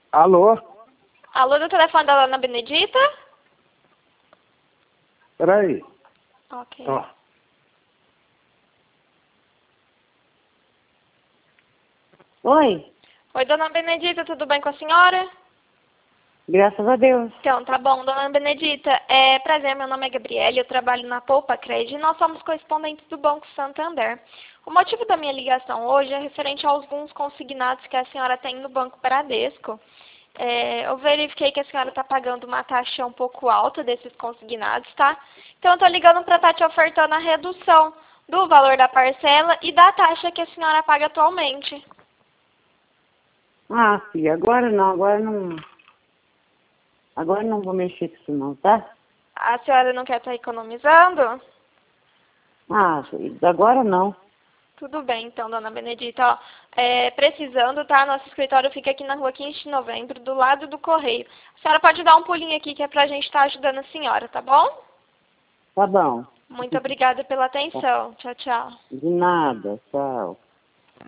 Alô? Alô, do telefone da Dona Benedita? Peraí. Ok. Ó. Oi, Oi, Dona Benedita, tudo bem com a senhora? graças a Deus. Então, tá bom, Dona Benedita. Prazer, meu nome é Gabriele, eu trabalho na Poupa Cred e nós somos correspondentes do Banco Santander. O motivo da minha ligação hoje é referente a alguns consignados que a senhora tem no Banco Bradesco. Eu verifiquei que a senhora está pagando uma taxa um pouco alta desses consignados, tá? Então, eu estou ligando para estar te ofertando a redução do valor da parcela e da taxa que a senhora paga atualmente. Ah, filha, agora não vou mexer com isso não, tá? A senhora não quer estar economizando? Ah, filha, agora não. Tudo bem, então, Dona Benedita. Ó, precisando, tá? Nosso escritório fica aqui na rua 15 de novembro, do lado do Correio. A senhora pode dar um pulinho aqui, que é pra gente estar ajudando a senhora, tá bom? Tá bom. Muito obrigada pela atenção. Tchau, tchau. De nada, tchau.